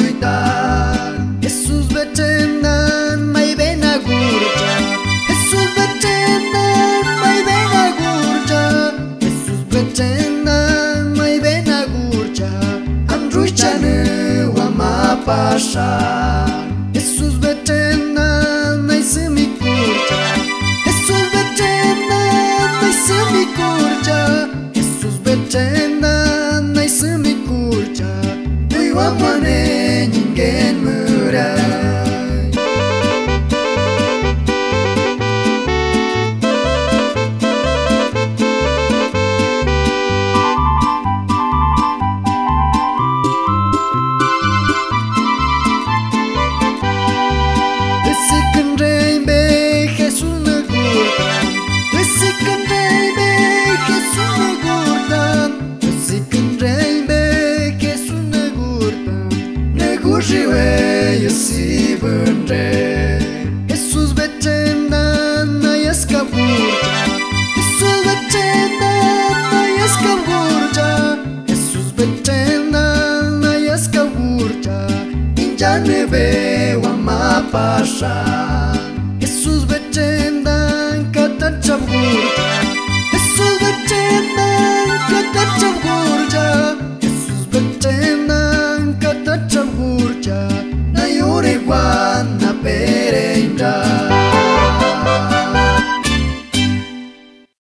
tuita Jesus betenan mai bena gurja Jesus betenan mai bena gurja Jesus betenan mai bena gurja andruchane wa mapasha Jesus betenan mai semi gurja Jesus betenan mai semi gurja Jesus betenan mai semi gurja ui wa mane ningen murai Jesus betenan mai escaburja Jesus betenan mai escaburja Jesus betenan mai escaburja injane be wa mapasha Jesus betenan katachabgurja Jesus betenan katachabgurja Jesus betenan katachabgurja na yore wana perenda